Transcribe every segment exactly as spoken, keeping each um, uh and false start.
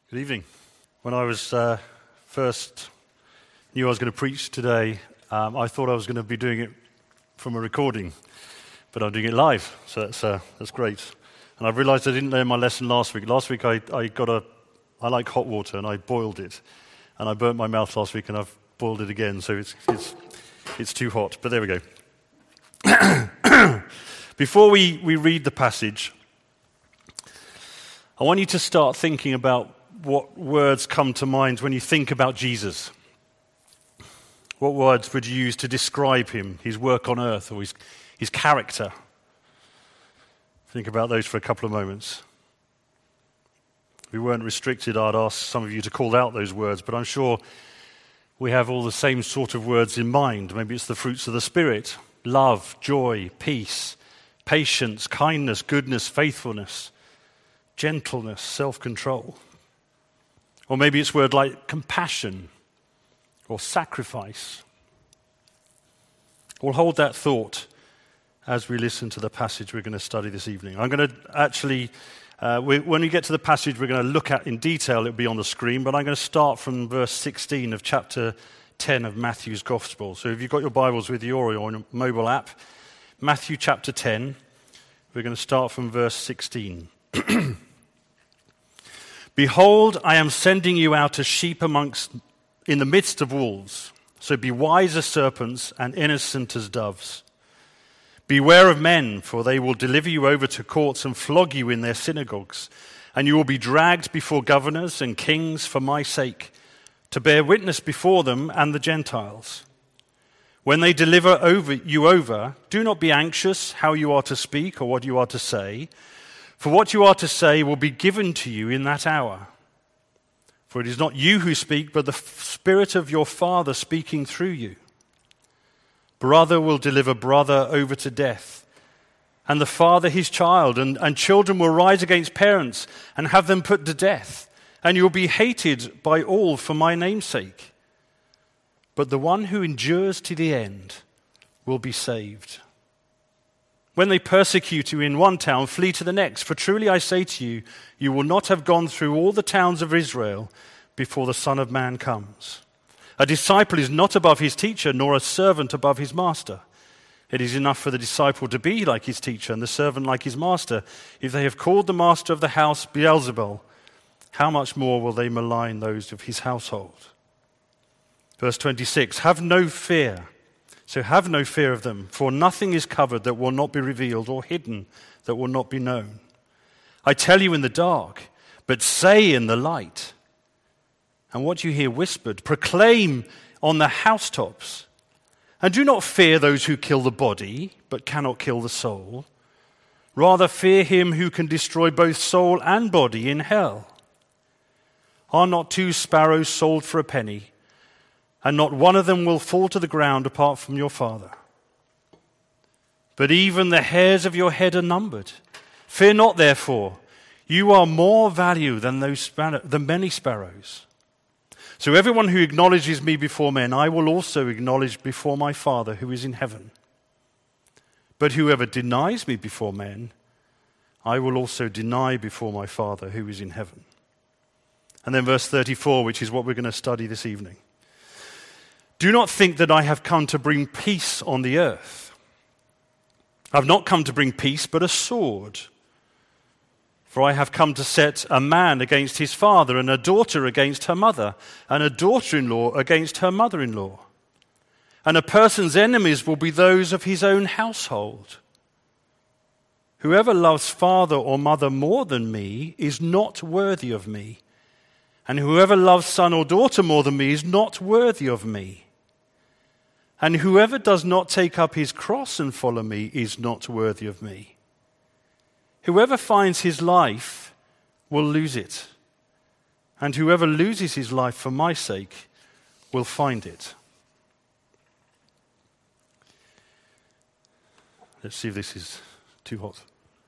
Good evening. When I was uh, first knew I was going to preach today, um, I thought I was going to be doing it from a recording, but I'm doing it live, so that's uh, that's great. And I've realised I didn't learn my lesson last week. Last week I, I got a, I like hot water, and I boiled it, and I burnt my mouth last week, and I've boiled it again, so it's it's it's too hot. But there we go. Before we, we read the passage, I want you to start thinking about what words come to mind when you think about Jesus. What words would you use to describe him, his work on earth, or his, his character? Think about those for a couple of moments. If we weren't restricted, I'd ask some of you to call out those words, but I'm sure we have all the same sort of words in mind. Maybe it's the fruits of the Spirit: love, joy, peace, patience, kindness, goodness, faithfulness, gentleness, self-control. Or maybe it's words like compassion or sacrifice. We'll hold that thought as we listen to the passage we're going to study this evening. I'm going to actually, uh, we, when we get to the passage we're going to look at in detail, it'll be on the screen, but I'm going to start from verse sixteen of chapter ten of Matthew's Gospel. So if you've got your Bibles with you or your mobile app, Matthew chapter ten, we're going to start from verse sixteen. Behold, I am sending you out as sheep amongst, in the midst of wolves. So be wise as serpents and innocent as doves. Beware of men, for they will deliver you over to courts and flog you in their synagogues. And you will be dragged before governors and kings for my sake, to bear witness before them and the Gentiles. When they deliver over you over, do not be anxious how you are to speak or what you are to say, for what you are to say will be given to you in that hour. For it is not you who speak, but the Spirit of your Father speaking through you. Brother will deliver brother over to death, and the father his child, and, and children will rise against parents and have them put to death, and you will be hated by all for my name's sake. But the one who endures to the end will be saved. When they persecute you in one town, flee to the next. For truly I say to you, you will not have gone through all the towns of Israel before the Son of Man comes. A disciple is not above his teacher, nor a servant above his master. It is enough for the disciple to be like his teacher, and the servant like his master. If they have called the master of the house Beelzebul, how much more will they malign those of his household? Verse twenty-six, have no fear. So have no fear of them, for nothing is covered that will not be revealed, or hidden that will not be known. I tell you in the dark, but say in the light. And what you hear whispered, proclaim on the housetops. And do not fear those who kill the body, but cannot kill the soul. Rather fear him who can destroy both soul and body in hell. Are not two sparrows sold for a penny? And not one of them will fall to the ground apart from your Father. But even the hairs of your head are numbered. Fear not, therefore. You are more value than those sparrow, than many sparrows. So everyone who acknowledges me before men, I will also acknowledge before my Father who is in heaven. But whoever denies me before men, I will also deny before my Father who is in heaven. And then verse thirty-four, which is what we're going to study this evening. Do not think that I have come to bring peace on the earth. I have not come to bring peace, but a sword. For I have come to set a man against his father, and a daughter against her mother, and a daughter-in-law against her mother-in-law. And a person's enemies will be those of his own household. Whoever loves father or mother more than me is not worthy of me. And whoever loves son or daughter more than me is not worthy of me. And whoever does not take up his cross and follow me is not worthy of me. Whoever finds his life will lose it. And whoever loses his life for my sake will find it. Let's see if this is too hot.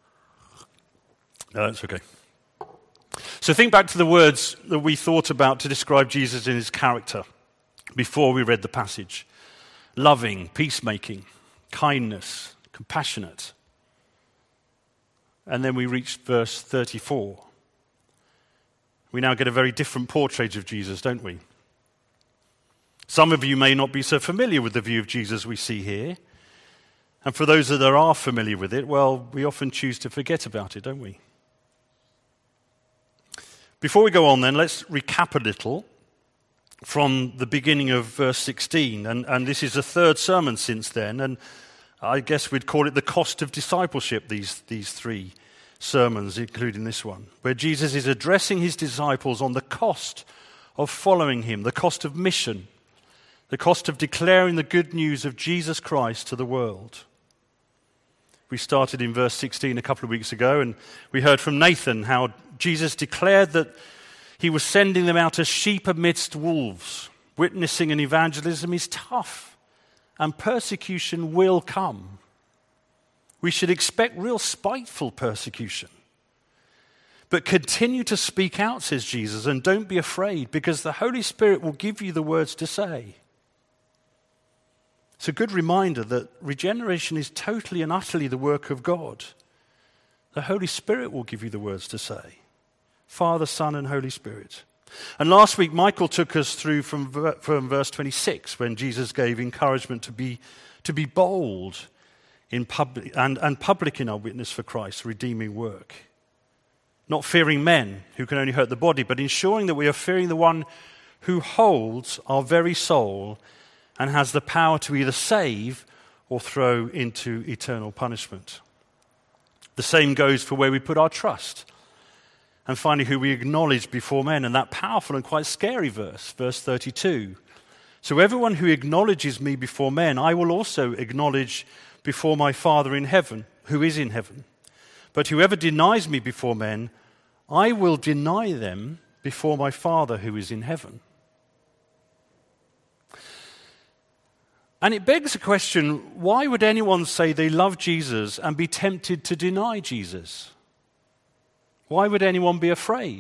No, that's okay. So think back to the words that we thought about to describe Jesus in his character before we read the passage. Loving, peacemaking, kindness, compassionate. And then we reached verse thirty-four. we now get a very different portrait of Jesus, don't we? Some of you may not be so familiar with the view of Jesus we see here. And for those that are familiar with it, well, we often choose to forget about it, don't we? Before we go on then, let's recap a little from the beginning of verse sixteen. And, and this is the third sermon since then, and I guess we'd call it the cost of discipleship, these, these three sermons, including this one, where Jesus is addressing his disciples on the cost of following him, the cost of mission, the cost of declaring the good news of Jesus Christ to the world. We started in verse sixteen a couple of weeks ago, and we heard from Nathan how Jesus declared that he was sending them out as sheep amidst wolves. Witnessing and evangelism is tough, and persecution will come. We should expect real spiteful persecution. But continue to speak out, says Jesus, and don't be afraid, because the Holy Spirit will give you the words to say. It's a good reminder that regeneration is totally and utterly the work of God. The Holy Spirit will give you the words to say. Father, Son, and Holy Spirit. And last week, Michael took us through from, from verse twenty-six, when Jesus gave encouragement to be, to be bold in public and, and public in our witness for Christ's redeeming work. Not fearing men who can only hurt the body, but ensuring that we are fearing the one who holds our very soul and has the power to either save or throw into eternal punishment. The same goes for where we put our trust. And finally, who we acknowledge before men, and that powerful and quite scary verse, verse thirty-two. So everyone who acknowledges me before men, I will also acknowledge before my Father in heaven, who is in heaven. But whoever denies me before men, I will deny them before my Father who is in heaven. And it begs the question, why would anyone say they love Jesus and be tempted to deny Jesus? Why would anyone be afraid?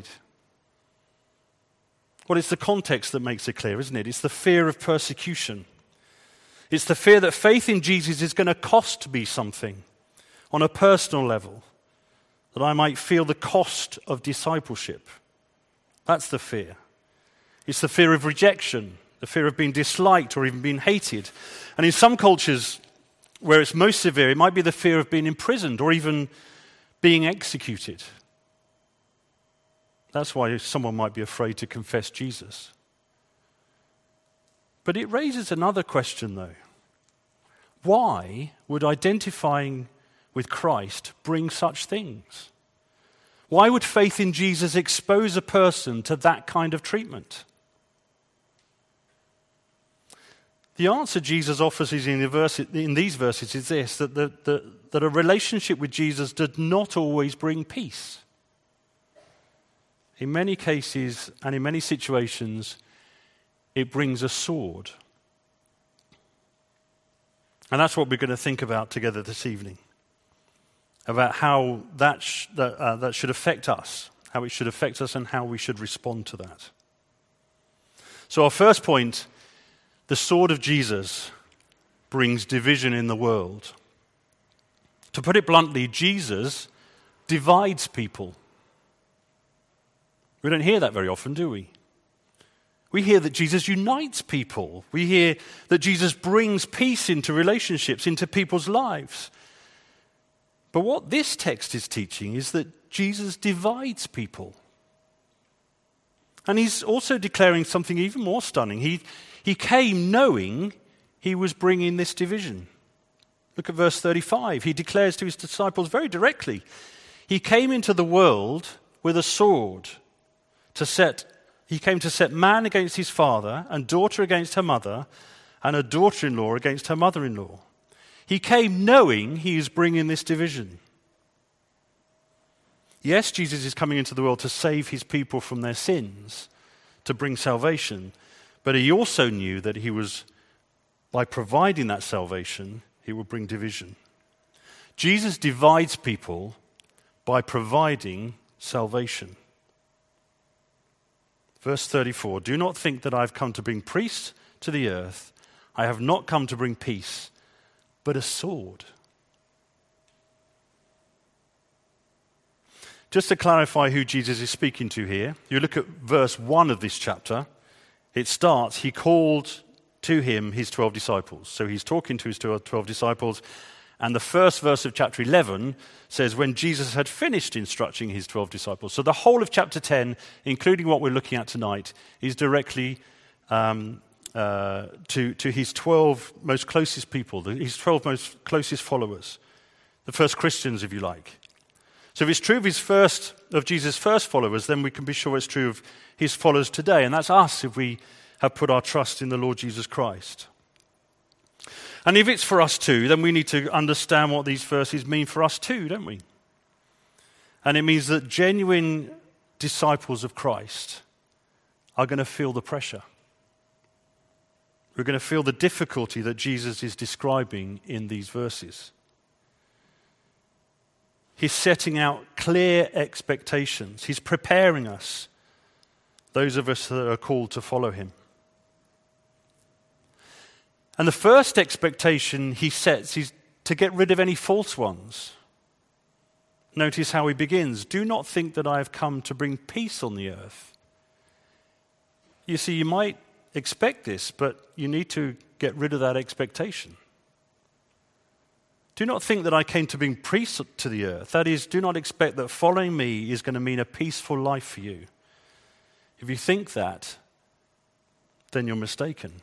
Well, it's the context that makes it clear, isn't it? It's the fear of persecution. It's the fear that faith in Jesus is going to cost me something on a personal level, that I might feel the cost of discipleship. That's the fear. It's the fear of rejection, the fear of being disliked or even being hated. And in some cultures where it's most severe, it might be the fear of being imprisoned or even being executed. That's why someone might be afraid to confess Jesus. But it raises another question, though. Why would identifying with Christ bring such things? Why would faith in Jesus expose a person to that kind of treatment? The answer Jesus offers is in, the verse, in these verses is this, that, the, the, that a relationship with Jesus does not always bring peace. In many cases and in many situations, it brings a sword. And that's what we're going to think about together this evening, about how that, sh- that, uh, that should affect us, how it should affect us and how we should respond to that. So our first point, the sword of Jesus brings division in the world. To put it bluntly, Jesus divides people. We don't hear that very often, do we? We hear that Jesus unites people. We hear that Jesus brings peace into relationships, into people's lives. But what this text is teaching is that Jesus divides people. And he's also declaring something even more stunning. He, he came knowing he was bringing this division. Look at verse thirty-five. He declares to his disciples very directly, he came into the world with a sword. To set, he came to set man against his father, and daughter against her mother, and a daughter-in-law against her mother-in-law. He came knowing he is bringing this division. Yes, Jesus is coming into the world to save his people from their sins, to bring salvation, but he also knew that he was, by providing that salvation, he will bring division. Jesus divides people by providing salvation. Verse thirty-four, do not think that I have come to bring peace to the earth. I have not come to bring peace, but a sword. Just to clarify who Jesus is speaking to here, you look at verse one of this chapter. It starts, he called to him his twelve disciples. So he's talking to his twelve disciples. And the first verse of chapter eleven says, when Jesus had finished instructing his twelve disciples. So the whole of chapter ten, including what we're looking at tonight, is directly um, uh, to, to his twelve most closest people, his twelve most closest followers, the first Christians, if you like. So if it's true of his first, of Jesus' first followers, then we can be sure it's true of his followers today. And that's us if we have put our trust in the Lord Jesus Christ. And if it's for us too, then we need to understand what these verses mean for us too, don't we? And it means that genuine disciples of Christ are going to feel the pressure. We're going to feel the difficulty that Jesus is describing in these verses. He's setting out clear expectations. He's preparing us, those of us that are called to follow him. And the first expectation he sets is to get rid of any false ones. Notice how he begins. Do not think that I have come to bring peace on the earth. You see, you might expect this, but you need to get rid of that expectation. Do not think that I came to bring peace to the earth. That is, do not expect that following me is going to mean a peaceful life for you. If you think that, then you're mistaken.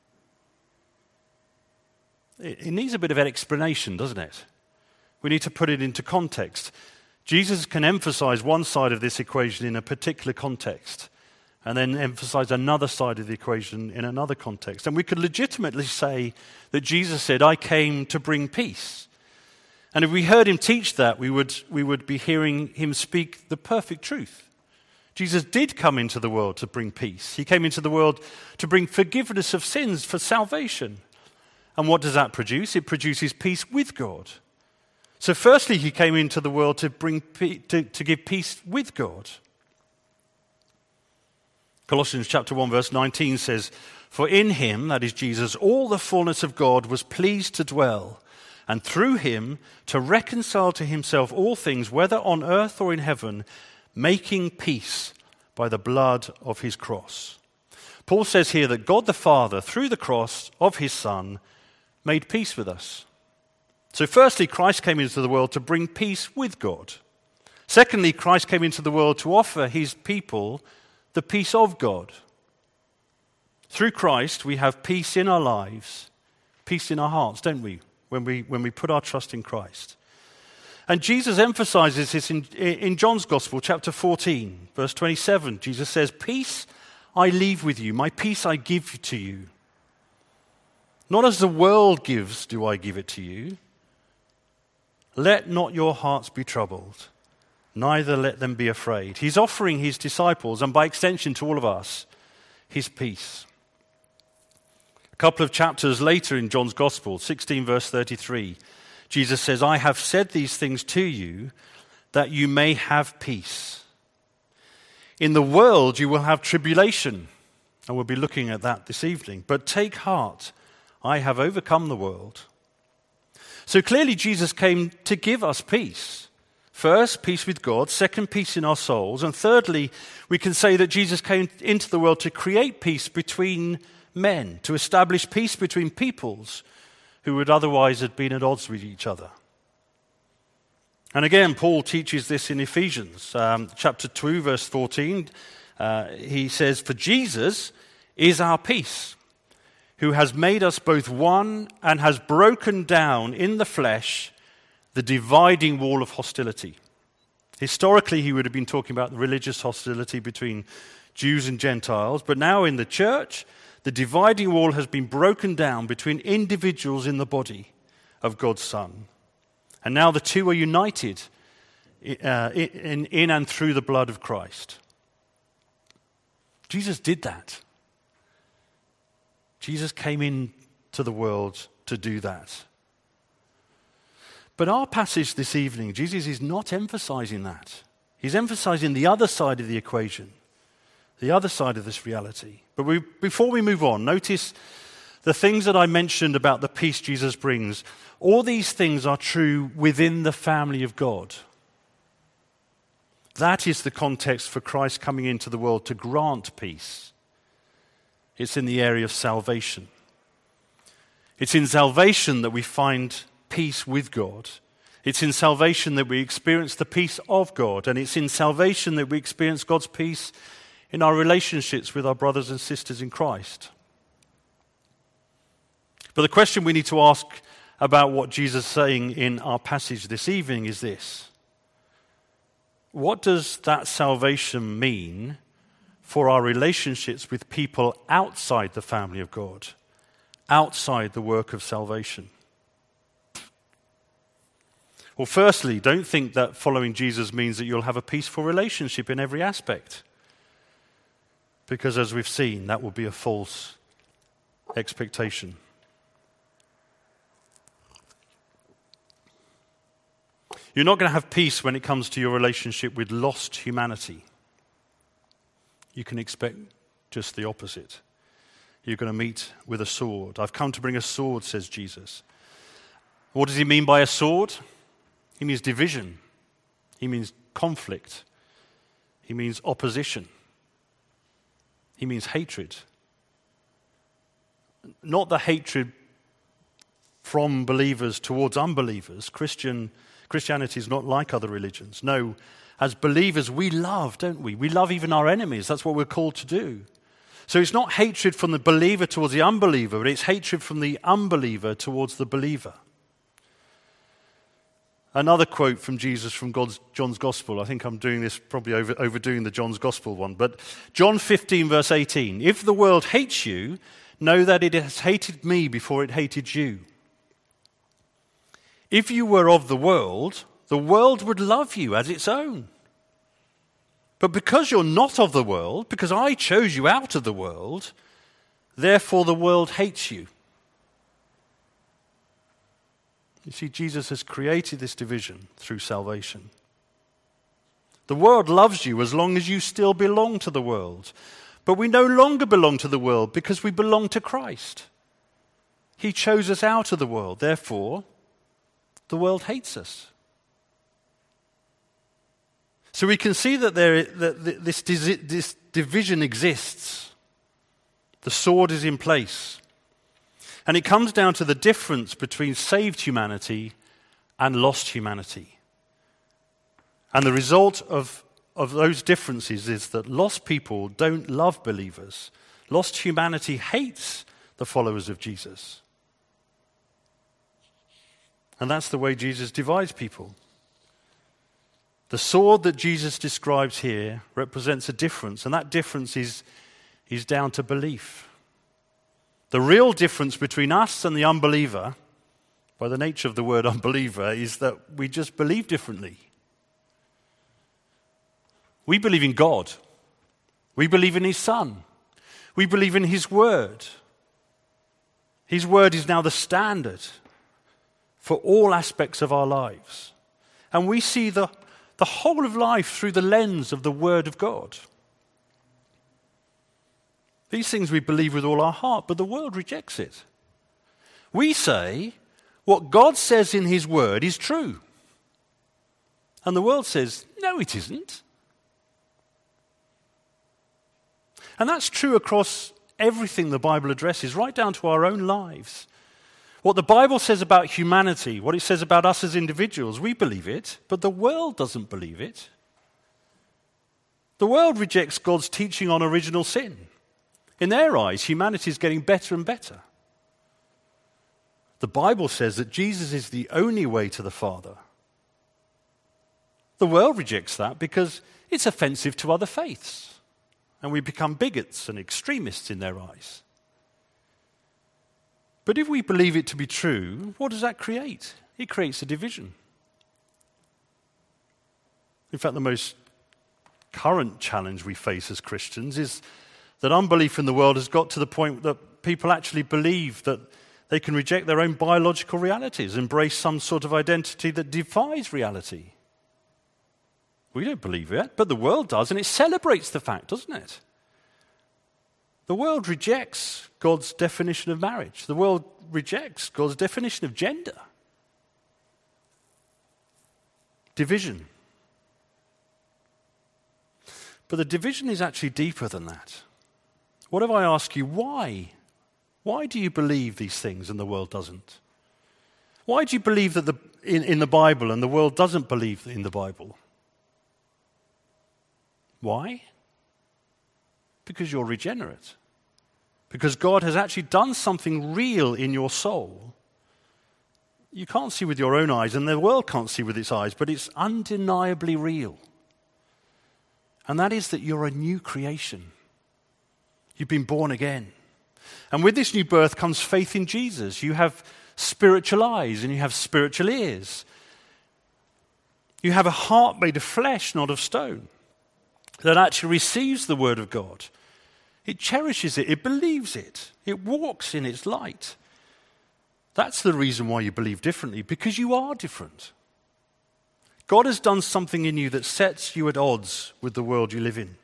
It needs a bit of an explanation, doesn't it? We need to put it into context. Jesus can emphasize one side of this equation in a particular context and then emphasize another side of the equation in another context. And we could legitimately say that Jesus said, I came to bring peace. And if we heard him teach that, we would, we would be hearing him speak the perfect truth. Jesus did come into the world to bring peace. He came into the world to bring forgiveness of sins for salvation. And what does that produce? It produces peace with God. So firstly, he came into the world to bring pe- to, to give peace with God. Colossians chapter one verse nineteen says, for in him, that is Jesus, all the fullness of God was pleased to dwell, and through him to reconcile to himself all things, whether on earth or in heaven, making peace by the blood of his cross. Paul says here that God the Father, through the cross of his Son, made peace with us. So firstly, Christ came into the world to bring peace with God. Secondly, Christ came into the world to offer his people the peace of God. Through Christ, we have peace in our lives, peace in our hearts, don't we, when we, when we put our trust in Christ. And Jesus emphasizes this in, in John's Gospel, chapter fourteen, verse twenty-seven. Jesus says, peace I leave with you, my peace I give to you. Not as the world gives do I give it to you. Let not your hearts be troubled, neither let them be afraid. He's offering his disciples, and by extension to all of us, his peace. A couple of chapters later in John's Gospel, sixteen verse thirty-three, Jesus says, I have said these things to you that you may have peace. In the world you will have tribulation, and we'll be looking at that this evening. But take heart, I have overcome the world. So clearly Jesus came to give us peace. First, peace with God. Second, peace in our souls. And thirdly, we can say that Jesus came into the world to create peace between men, to establish peace between peoples who would otherwise have been at odds with each other. And again, Paul teaches this in Ephesians, um, chapter two, verse fourteen. Uh, he says, for Jesus is our peace, who has made us both one and has broken down in the flesh the dividing wall of hostility. Historically, he would have been talking about the religious hostility between Jews and Gentiles, but now in the church, the dividing wall has been broken down between individuals in the body of God's Son. And now the two are united uh, in, in and through the blood of Christ. Jesus did that. Jesus came into the world to do that. But our passage this evening, Jesus is not emphasizing that. He's emphasizing the other side of the equation, the other side of this reality. But we, before we move on, notice the things that I mentioned about the peace Jesus brings. All these things are true within the family of God. That is the context for Christ coming into the world to grant peace. It's in the area of salvation. It's in salvation that we find peace with God. It's in salvation that we experience the peace of God. And it's in salvation that we experience God's peace in our relationships with our brothers and sisters in Christ. But the question we need to ask about what Jesus is saying in our passage this evening is this: what does that salvation mean for our relationships with people outside the family of God, outside the work of salvation? Well, firstly, don't think that following Jesus means that you'll have a peaceful relationship in every aspect, because as we've seen, that will be a false expectation. You're not going to have peace when it comes to your relationship with lost humanity. You can expect just the opposite. You're going to meet with a sword. I've come to bring a sword, says Jesus. What does he mean by a sword? He means division. He means conflict. He means opposition. He means hatred. Not the hatred from believers towards unbelievers. Christian Christianity is not like other religions. No, as believers we love, don't we? We love even our enemies. That's what we're called to do. So it's not hatred from the believer towards the unbeliever, but it's hatred from the unbeliever towards the believer. Another quote from Jesus from God's, John's Gospel. I think I'm doing this, probably over, overdoing the John's Gospel one. But John fifteen, verse eighteen. If the world hates you, know that it has hated me before it hated you. If you were of the world, the world would love you as its own. But because you're not of the world, because I chose you out of the world, therefore the world hates you. You see, Jesus has created this division through salvation. The world loves you as long as you still belong to the world. But we no longer belong to the world because we belong to Christ. He chose us out of the world. Therefore, the world hates us. So we can see that, there, that this, this division exists. The sword is in place. And it comes down to the difference between saved humanity and lost humanity. And the result of, of those differences is that lost people don't love believers. Lost humanity hates the followers of Jesus. And that's the way Jesus divides people. The sword that Jesus describes here represents a difference, and that difference is, is down to belief. The real difference between us and the unbeliever, by the nature of the word unbeliever, is that we just believe differently. We believe in God. We believe in His Son. We believe in His Word. His Word is now the standard for all aspects of our lives. And we see the, the whole of life through the lens of the Word of God. These things we believe with all our heart, but the world rejects it. We say what God says in His Word is true. And the world says, no, it isn't. And that's true across everything the Bible addresses, right down to our own lives. What the Bible says about humanity, what it says about us as individuals, we believe it, but the world doesn't believe it. The world rejects God's teaching on original sin. In their eyes, humanity is getting better and better. The Bible says that Jesus is the only way to the Father. The world rejects that because it's offensive to other faiths, and we become bigots and extremists in their eyes. But if we believe it to be true, what does that create? It creates a division. In fact, the most current challenge we face as Christians is that unbelief in the world has got to the point that people actually believe that they can reject their own biological realities, embrace some sort of identity that defies reality. We don't believe it, but the world does, and it celebrates the fact, doesn't it? The world rejects God's definition of marriage. The world rejects God's definition of gender. Division. But the division is actually deeper than that. What if I ask you, why? Why do you believe these things and the world doesn't? Why do you believe that the, in, in the Bible and the world doesn't believe in the Bible? Why? Because you're regenerate. Because God has actually done something real in your soul. You can't see with your own eyes, and the world can't see with its eyes, but it's undeniably real. And that is that you're a new creation. You've been born again. And with this new birth comes faith in Jesus. You have spiritual eyes and you have spiritual ears. You have a heart made of flesh, not of stone, that actually receives the word of God. It cherishes it, it believes it, it walks in its light. That's the reason why you believe differently, because you are different. God has done something in you that sets you at odds with the world you live in.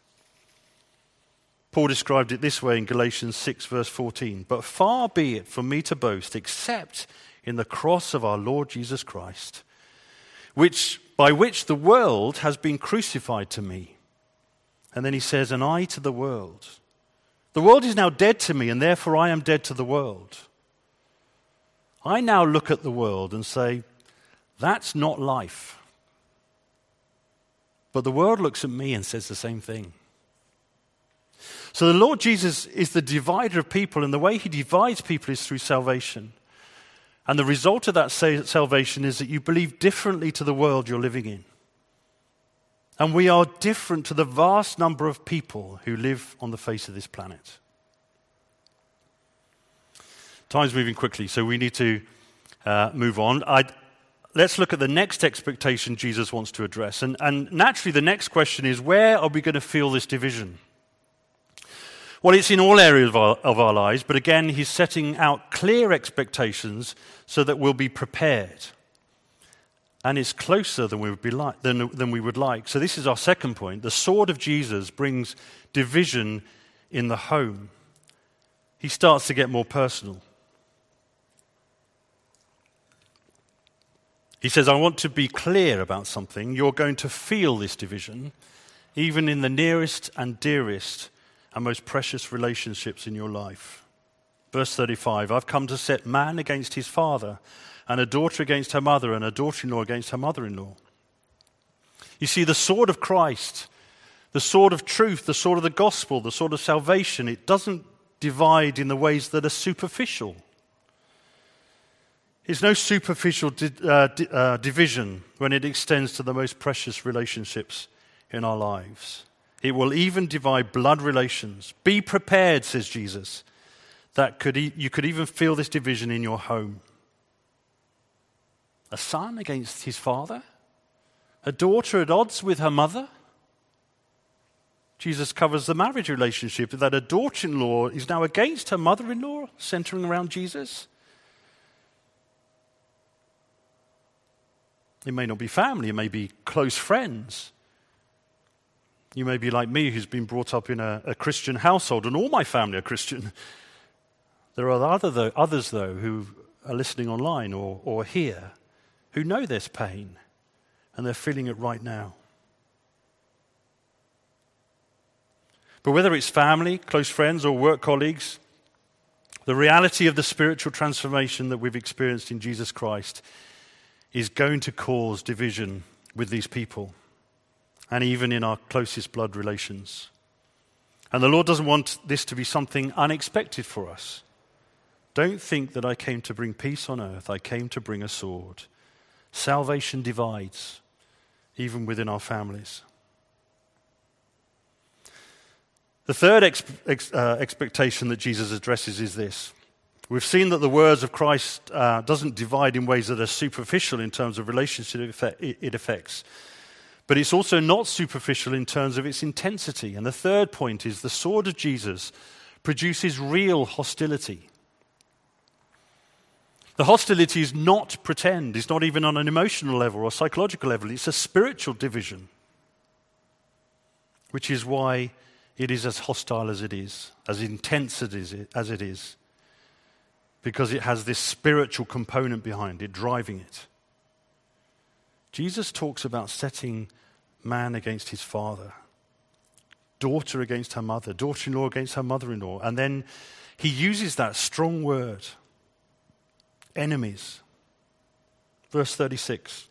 Paul described it this way in Galatians six, verse fourteen. But far be it from me to boast, except in the cross of our Lord Jesus Christ, which by which the world has been crucified to me. And then he says, and I to the world. The world is now dead to me, and therefore I am dead to the world. I now look at the world and say, that's not life. But the world looks at me and says the same thing. So the Lord Jesus is the divider of people, and the way he divides people is through salvation. And the result of that salvation is that you believe differently to the world you're living in. And we are different to the vast number of people who live on the face of this planet. Time's moving quickly, so we need to uh, move on. I'd, let's look at the next expectation Jesus wants to address. And, and naturally, the next question is, where are we going to feel this division? Well, it's in all areas of our, of our lives, but again, he's setting out clear expectations so that we'll be prepared. And it's closer than we would be like, than, than we would like. So this is our second point. The sword of Jesus brings division in the home. He starts to get more personal. He says, I want to be clear about something. You're going to feel this division, even in the nearest and dearest and most precious relationships in your life. Verse thirty-five, I've come to set man against his father, and a daughter against her mother, and a daughter-in-law against her mother-in-law. You see, the sword of Christ, the sword of truth, the sword of the gospel, the sword of salvation, it doesn't divide in the ways that are superficial. It's no superficial di- uh, di- uh, division when it extends to the most precious relationships in our lives. It will even divide blood relations. Be prepared, says Jesus, that could e- you could even feel this division in your home. A son against his father? A daughter at odds with her mother? Jesus covers the marriage relationship, that a daughter-in-law is now against her mother-in-law, centering around Jesus. It may not be family, it may be close friends. You may be like me, who's been brought up in a, a Christian household, and all my family are Christian. There are other, though, others, though, who are listening online or, or here, who know this pain, and they're feeling it right now. But whether it's family, close friends, or work colleagues, the reality of the spiritual transformation that we've experienced in Jesus Christ is going to cause division with these people, and even in our closest blood relations. And the Lord doesn't want this to be something unexpected for us. Don't think that I came to bring peace on earth. I came to bring a sword. Salvation divides, even within our families. The third ex- ex- uh, expectation that Jesus addresses is this. We've seen that the words of Christ uh, doesn't divide in ways that are superficial in terms of relationship it affects. But it's also not superficial in terms of its intensity. And the third point is the sword of Jesus produces real hostility. The hostility is not pretend. It's not even on an emotional level or psychological level. It's a spiritual division, which is why it is as hostile as it is, as intense as it is, because it has this spiritual component behind it, driving it. Jesus talks about setting man against his father. daughter against her mother, daughter-in-law against her mother-in-law. And then he uses that strong word, enemies. Verse thirty-six.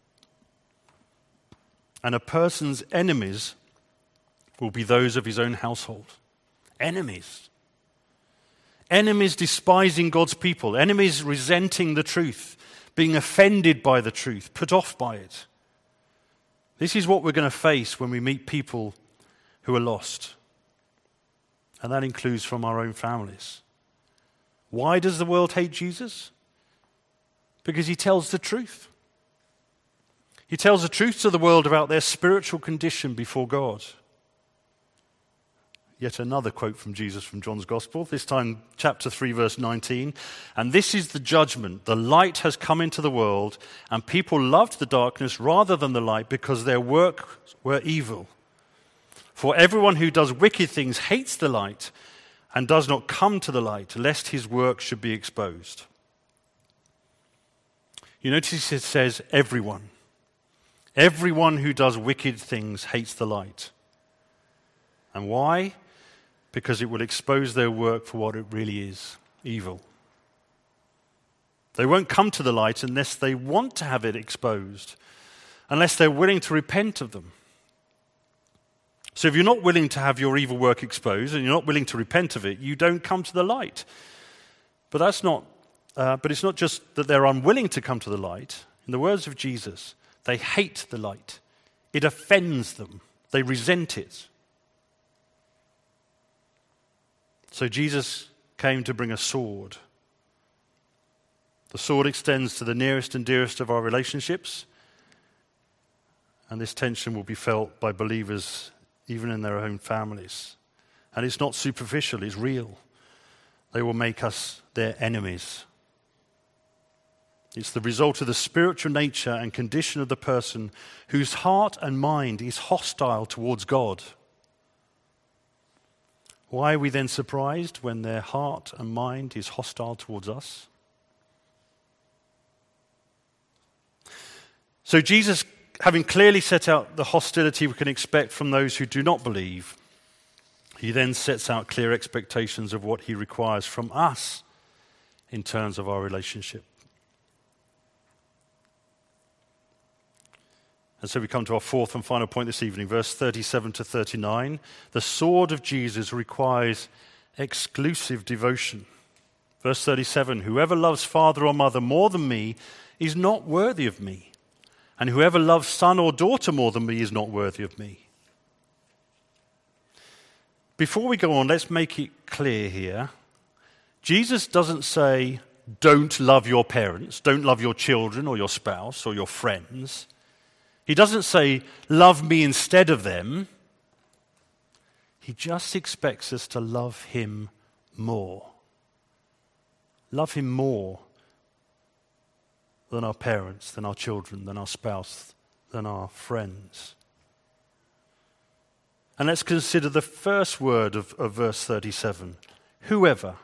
And a person's enemies will be those of his own household. Enemies. Enemies despising God's people. Enemies resenting the truth, being offended by the truth, put off by it. This is what we're going to face when we meet people who are lost. And that includes from our own families. Why does the world hate Jesus? Because he tells the truth. He tells the truth to the world about their spiritual condition before God. Yet another quote from Jesus from John's Gospel, this time chapter three, verse nineteen. And this is the judgment. The light has come into the world, and people loved the darkness rather than the light because their works were evil. For everyone who does wicked things hates the light and does not come to the light, lest his work should be exposed. You notice it says everyone. Everyone who does wicked things hates the light. And why? Because it will expose their work for what it really is, evil. They won't come to the light unless they want to have it exposed, unless they're willing to repent of them. So if you're not willing to have your evil work exposed and you're not willing to repent of it, you don't come to the light. But that's not. Uh, but it's not just that they're unwilling to come to the light. In the words of Jesus, they hate the light. It offends them. They resent it. So Jesus came to bring a sword. The sword extends to the nearest and dearest of our relationships, and this tension will be felt by believers even in their own families. And it's not superficial, it's real. They will make us their enemies. It's the result of the spiritual nature and condition of the person whose heart and mind is hostile towards God. Why are we then surprised when their heart and mind is hostile towards us? So Jesus, having clearly set out the hostility we can expect from those who do not believe, he then sets out clear expectations of what he requires from us in terms of our relationship. And so we come to our fourth and final point this evening, verse thirty-seven to thirty-nine. The sword of Jesus requires exclusive devotion. Verse thirty-seven, whoever loves father or mother more than me is not worthy of me. And whoever loves son or daughter more than me is not worthy of me. Before we go on, let's make it clear here. Jesus doesn't say, don't love your parents, don't love your children or your spouse or your friends. He doesn't say, love me instead of them. He just expects us to love him more. Love him more than our parents, than our children, than our spouse, than our friends. And let's consider the first word of, of verse thirty-seven. Whoever.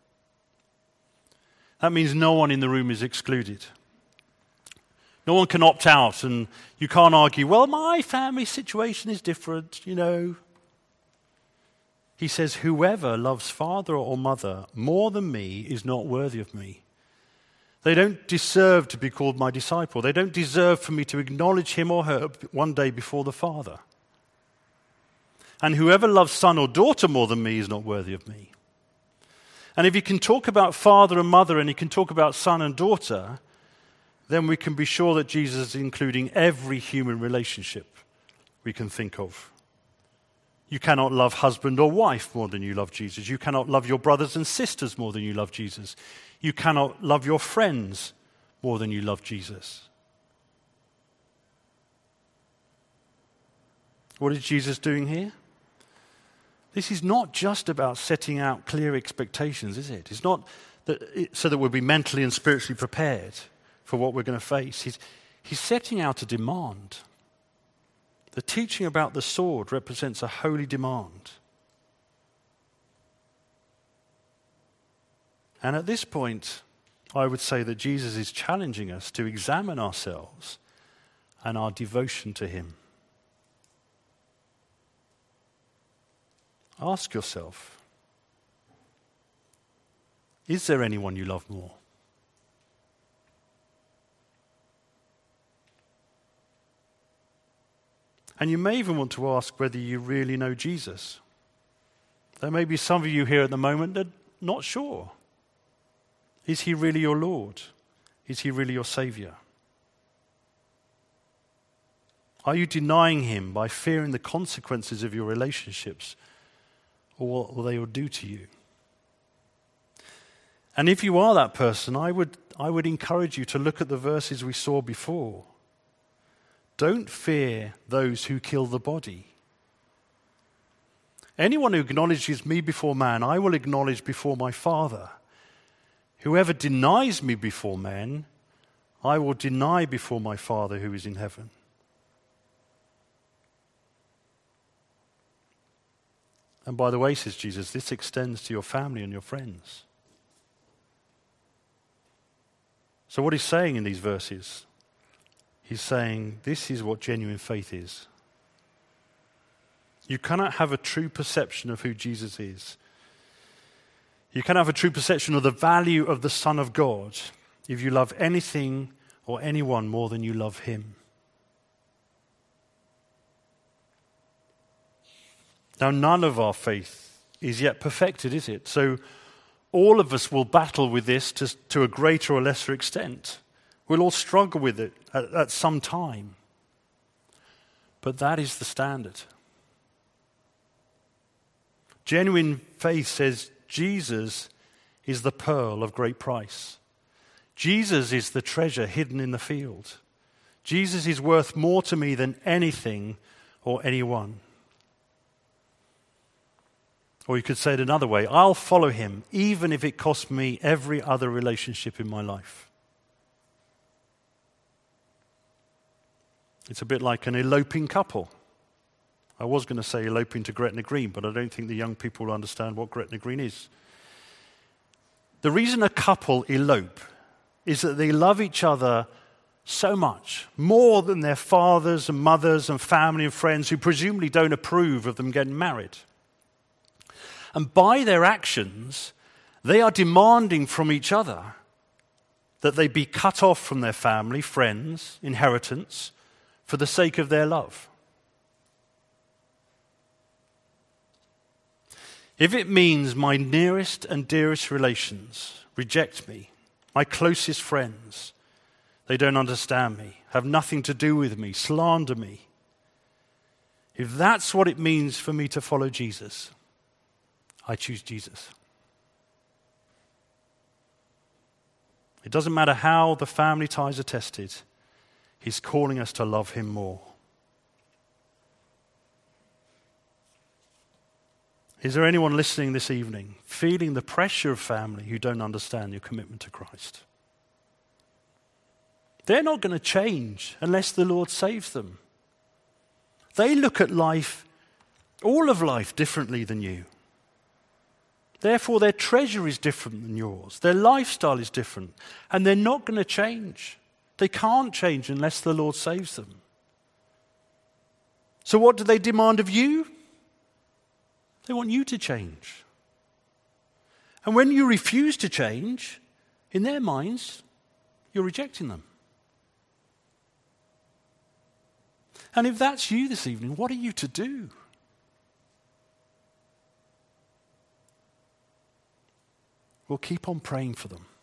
That means no one in the room is excluded. No one can opt out, and you can't argue, well, my family situation is different, you know. He says, whoever loves father or mother more than me is not worthy of me. They don't deserve to be called my disciple. They don't deserve for me to acknowledge him or her one day before the Father. And whoever loves son or daughter more than me is not worthy of me. And if you can talk about father and mother and you can talk about son and daughter, then we can be sure that Jesus is including every human relationship we can think of. You cannot love husband or wife more than you love Jesus. You cannot love your brothers and sisters more than you love Jesus. You cannot love your friends more than you love Jesus. What is Jesus doing here? This is not just about setting out clear expectations, is it? It's not that it, so that we'll be mentally and spiritually prepared for what we're going to face. He's, he's setting out a demand. The teaching about the sword represents a holy demand. And at this point, I would say that Jesus is challenging us to examine ourselves and our devotion to him. Ask yourself, is there anyone you love more? And you may even want to ask whether you really know Jesus. There may be some of you here at the moment that are not sure. Is he really your Lord? Is he really your Savior? Are you denying him by fearing the consequences of your relationships or what they will do to you? And if you are that person, I would, I would encourage you to look at the verses we saw before. Don't fear those who kill the body. Anyone who acknowledges me before man, I will acknowledge before my Father. Whoever denies me before men, I will deny before my Father who is in heaven. And by the way, says Jesus, this extends to your family and your friends. So what he's saying in these verses, he's saying this is what genuine faith is. You cannot have a true perception of who Jesus is. You cannot have a true perception of the value of the Son of God if you love anything or anyone more than you love him. Now, none of our faith is yet perfected, is it? So all of us will battle with this to, to a greater or lesser extent. We'll all struggle with it at, at some time. But that is the standard. Genuine faith says Jesus is the pearl of great price. Jesus is the treasure hidden in the field. Jesus is worth more to me than anything or anyone. Or you could say it another way, I'll follow him even if it costs me every other relationship in my life. It's a bit like an eloping couple. I was going to say eloping to Gretna Green, but I don't think the young people will understand what Gretna Green is. The reason a couple elope is that they love each other so much, more than their fathers and mothers and family and friends who presumably don't approve of them getting married. And by their actions, they are demanding from each other that they be cut off from their family, friends, inheritance, for the sake of their love. If it means my nearest and dearest relations reject me, my closest friends, they don't understand me, have nothing to do with me, slander me, if that's what it means for me to follow Jesus, I choose Jesus. It doesn't matter how the family ties are tested, he's calling us to love him more. Is there anyone listening this evening feeling the pressure of family who don't understand your commitment to Christ? They're not going to change unless the Lord saves them. They look at life, all of life, differently than you. Therefore, their treasure is different than yours. Their lifestyle is different. And they're not going to change. They can't change unless the Lord saves them. So what do they demand of you? They want you to change. And when you refuse to change, in their minds, you're rejecting them. And if that's you this evening, what are you to do? Well, keep on praying for them.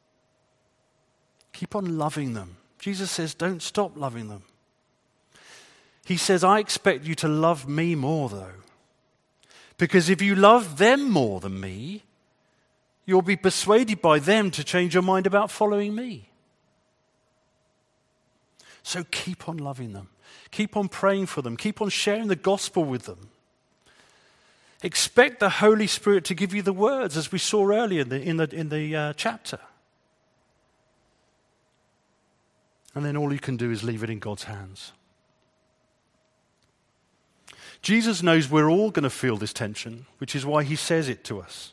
Keep on loving them. Jesus says, don't stop loving them. He says, I expect you to love me more, though. Because if you love them more than me, you'll be persuaded by them to change your mind about following me. So keep on loving them. Keep on praying for them. Keep on sharing the gospel with them. Expect the Holy Spirit to give you the words, as we saw earlier in the, in the, in the uh, chapter. And then all you can do is leave it in God's hands. Jesus knows we're all going to feel this tension, which is why he says it to us.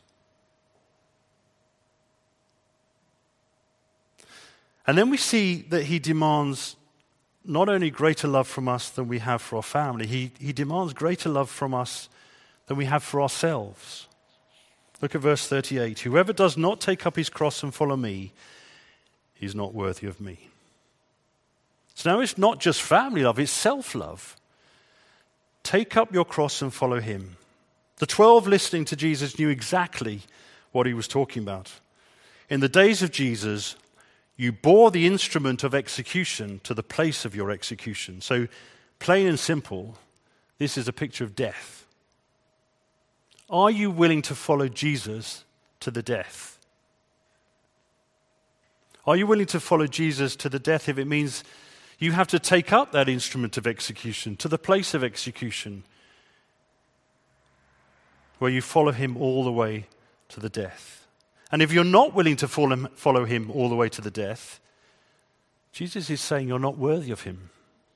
And then we see that he demands not only greater love from us than we have for our family, he, he demands greater love from us than we have for ourselves. Look at verse thirty-eight. Whoever does not take up his cross and follow me is not worthy of me. So now it's not just family love, it's self-love. Take up your cross and follow him. The twelve listening to Jesus knew exactly what he was talking about. In the days of Jesus, you bore the instrument of execution to the place of your execution. So, plain and simple, this is a picture of death. Are you willing to follow Jesus to the death? Are you willing to follow Jesus to the death if it means you have to take up that instrument of execution to the place of execution, where you follow him all the way to the death? And if you're not willing to follow him all the way to the death, Jesus is saying you're not worthy of him.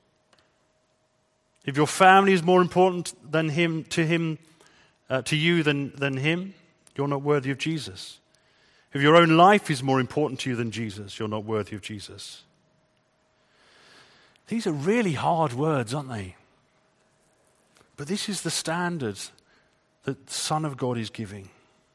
If your family is more important than him to him, uh, to you than, than him, you're not worthy of Jesus. If your own life is more important to you than Jesus, you're not worthy of Jesus. These are really hard words, aren't they? But this is the standard that the Son of God is giving.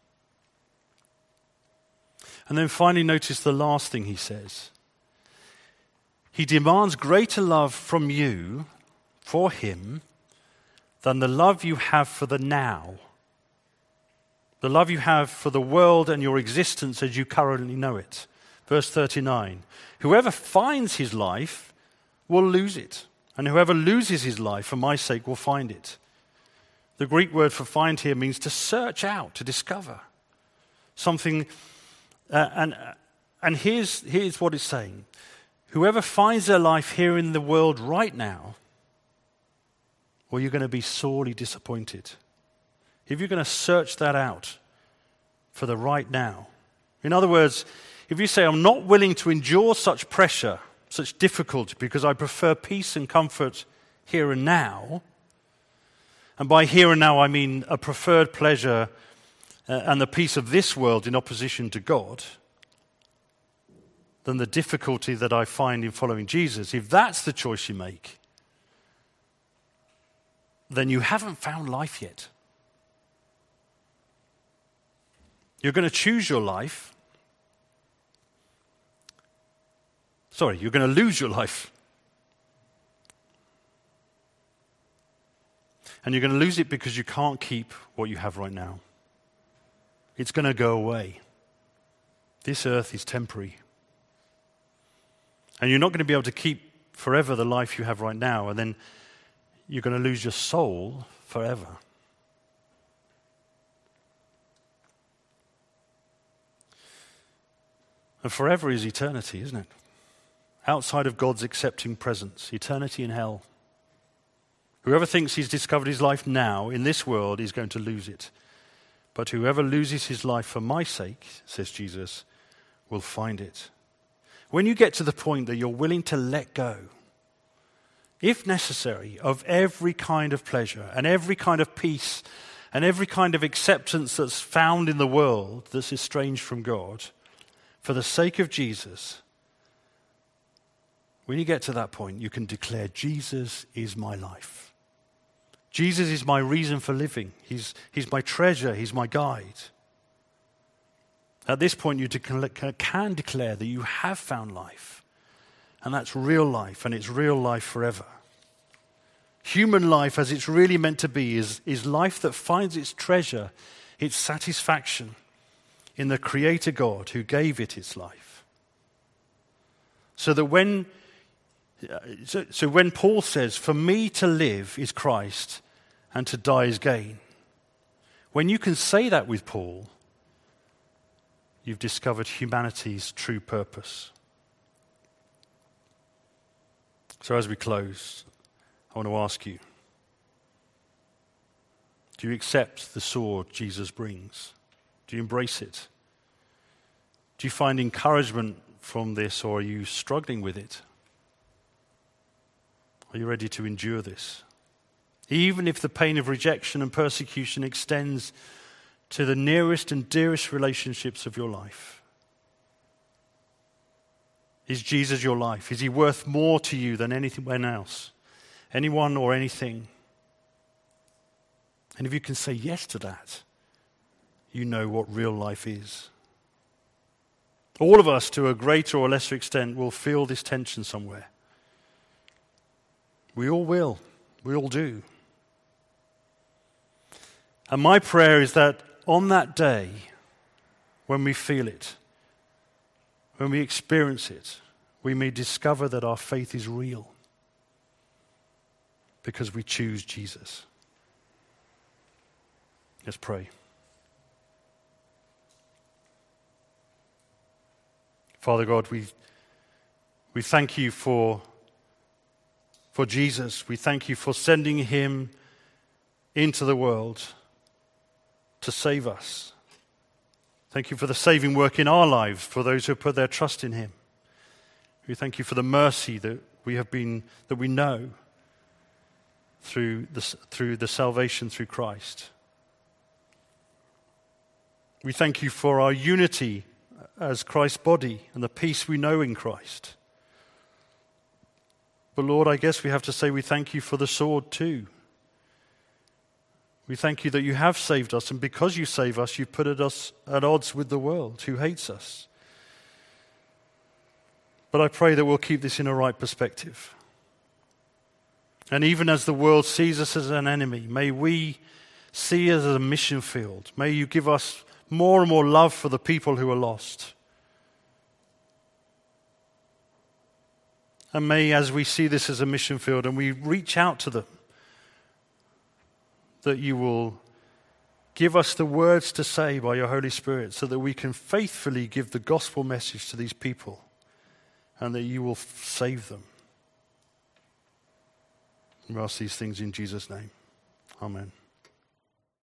And then finally notice the last thing he says. He demands greater love from you, for him, than the love you have for the now. The love you have for the world and your existence as you currently know it. Verse thirty-nine. Whoever finds his life will lose it, and whoever loses his life for my sake will find it. The Greek word for find here means to search out, to discover something. Uh, and and here's, here's what it's saying. Whoever finds their life here in the world right now, well, you're going to be sorely disappointed. If you're going to search that out for the right now. In other words, if you say, I'm not willing to endure such pressure, such difficulty, because I prefer peace and comfort here and now, and by here and now I mean a preferred pleasure Uh, and the peace of this world in opposition to God, than the difficulty that I find in following Jesus, if that's the choice you make, then you haven't found life yet. You're going to choose your life. Sorry, you're going to lose your life. And you're going to lose it because you can't keep what you have right now. It's going to go away. This earth is temporary. And you're not going to be able to keep forever the life you have right now, and then you're going to lose your soul forever. And forever is eternity, isn't it? Outside of God's accepting presence, eternity in hell. Whoever thinks he's discovered his life now in this world is going to lose it. But whoever loses his life for my sake, says Jesus, will find it. When you get to the point that you're willing to let go, if necessary, of every kind of pleasure and every kind of peace and every kind of acceptance that's found in the world that's estranged from God, for the sake of Jesus, when you get to that point, you can declare, Jesus is my life. Jesus is my reason for living. He's, he's my treasure. He's my guide. At this point, you can declare that you have found life. And that's real life, and it's real life forever. Human life, as it's really meant to be, is, is life that finds its treasure, its satisfaction in the Creator God who gave it its life. So that when So, so when Paul says, for me to live is Christ and to die is gain, when you can say that with Paul, you've discovered humanity's true purpose. So as we close, I want to ask you, do you accept the sword Jesus brings? Do you embrace it? Do you find encouragement from this, or are you struggling with it? Are you ready to endure this? Even if the pain of rejection and persecution extends to the nearest and dearest relationships of your life. Is Jesus your life? Is he worth more to you than anyone else? Anyone or anything? And if you can say yes to that, you know what real life is. All of us, to a greater or lesser extent, will feel this tension somewhere. We all will. We all do. And my prayer is that on that day, when we feel it, when we experience it, we may discover that our faith is real because we choose Jesus. Let's pray. Father God, we we thank you for, for Jesus. We thank you for sending him into the world to save us. Thank you for the saving work in our lives, for those who have put their trust in him. We thank you for the mercy that we have been, that we know through the, through the salvation through Christ. We thank you for our unity as Christ's body and the peace we know in Christ. But Lord, I guess we have to say we thank you for the sword too. We thank you that you have saved us, and because you save us, you've put us at odds with the world who hates us. But I pray that we'll keep this in a right perspective. And even as the world sees us as an enemy, may we see us as a mission field. May you give us more and more love for the people who are lost. And may, as we see this as a mission field and we reach out to them, that you will give us the words to say by your Holy Spirit so that we can faithfully give the gospel message to these people and that you will f- save them. We ask these things in Jesus' name. Amen.